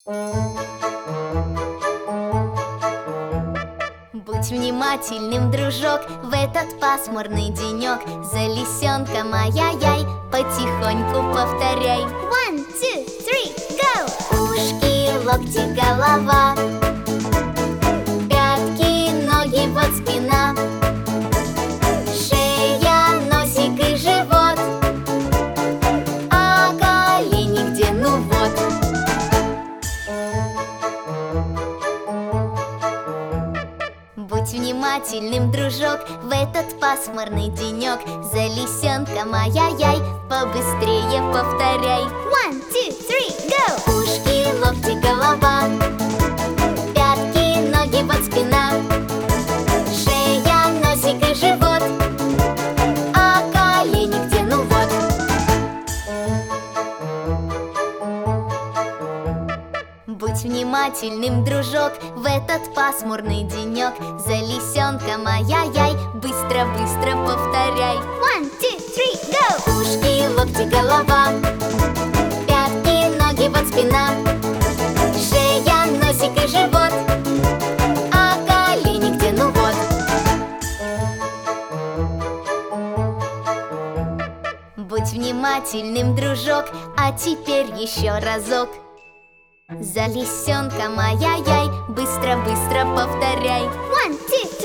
Будь внимательным, дружок, в этот пасмурный денек. За лисенком ай-яй-яй, потихоньку повторяй. 1, 2, 3, go! Ушки, локти, голова, пятки, ноги, вот спина, шея, носик и живот, а колени где? Ну вот. Будь внимательным, дружок, в этот пасмурный денек. За лисенком ай-яй-яй, побыстрее повторяй. 1, 2, 3, go! Ушки, локти, голова, пятки, ноги, вот спина, шея, носик и живот, а колени где? Ну вот. Будь внимательным, дружок, в этот пасмурный денек. За лисенком ай-яй-яй, быстро-быстро повторяй. 1, 2, 3, go! Ушки, локти, голова, пятки, ноги, вот спина, шея, носик и живот, а колени где? Ну вот. Будь внимательным, дружок, а теперь еще разок. За лисенком ай-яй-яй, быстро-быстро повторяй. 1, 2,